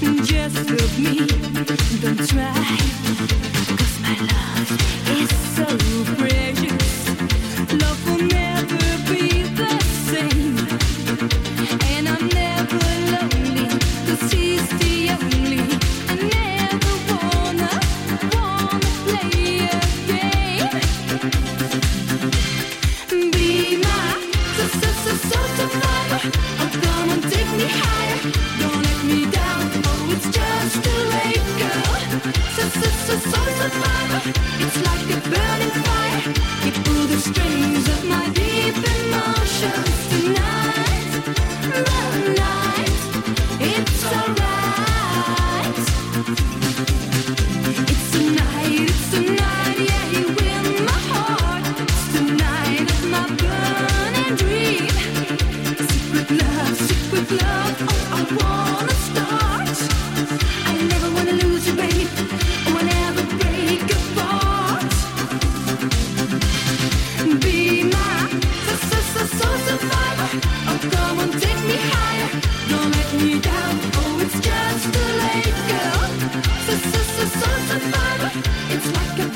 Just love me, don't try. 'Cause my love is so precious. Love will never be the same. And I'm never lonely, 'cause he's the only. I never wanna play a game. Be my survivor. Oh, come on, take me higher. Don't let me down. Oh, it's just too late, girl. Survivor. It's like a burning fire. You pull the strings of my deep emotions tonight. The night, it's alright. It's tonight, yeah, you win my heart. It's tonight of my burning dream. Secret love, oh, I wanna start. I never wanna lose you, baby. Oh, I never break apart. Be my survivor. Oh, come on, take me higher. Don't let me down. Oh, it's just too late, girl. Survivor. It's like a